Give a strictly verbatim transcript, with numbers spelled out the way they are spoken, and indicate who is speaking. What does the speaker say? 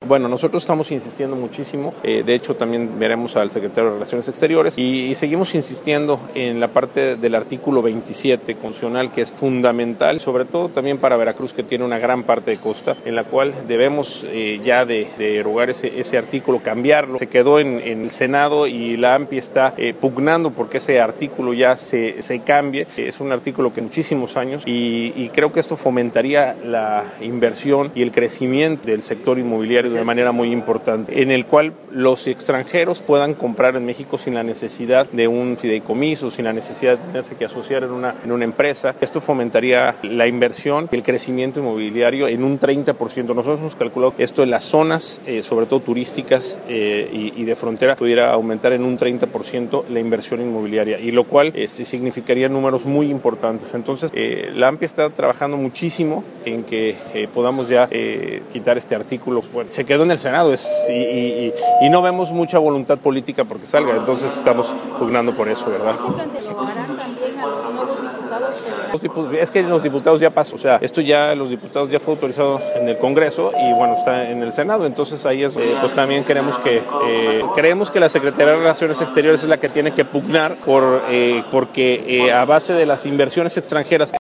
Speaker 1: Bueno, nosotros estamos insistiendo muchísimo, eh, de hecho también veremos al secretario de Relaciones Exteriores y, y seguimos insistiendo en la parte del artículo veintisiete constitucional, que es fundamental, sobre todo también para Veracruz, que tiene una gran parte de costa, en la cual debemos eh, ya de, de derogar ese, ese artículo, cambiarlo. Se quedó en, en el Senado y la AMPI está eh, pugnando porque ese artículo ya se, se cambie. Es un artículo que muchísimos años y, y creo que esto fomentaría la inversión y el crecimiento del sector inmobiliario de manera muy importante, en el cual los extranjeros puedan comprar en México sin la necesidad de un fideicomiso, sin la necesidad de tenerse que asociar en una, en una empresa. Esto fomentaría la inversión y el crecimiento inmobiliario en un treinta por ciento. Nosotros hemos calculado esto en las zonas, eh, sobre todo turísticas eh, y, y de frontera, pudiera aumentar en un treinta por ciento la inversión inmobiliaria, y lo cual eh, significaría números muy importantes. Entonces, eh, la AMPI está trabajando muchísimo en que eh, podamos ya eh, quitar este artículo. Bueno, se quedó en el Senado es, y, y, y no vemos mucha voluntad política porque salga, entonces estamos pugnando por eso, ¿verdad?
Speaker 2: ¿Lo harán también a los nuevos diputados federales?
Speaker 1: Es que los diputados ya pasó, o sea, esto ya, los diputados ya fue autorizado en el Congreso y bueno, está en el Senado, entonces ahí es, eh, pues también queremos que, eh, creemos que la Secretaría de Relaciones Exteriores es la que tiene que pugnar por, eh, porque eh, a base de las inversiones extranjeras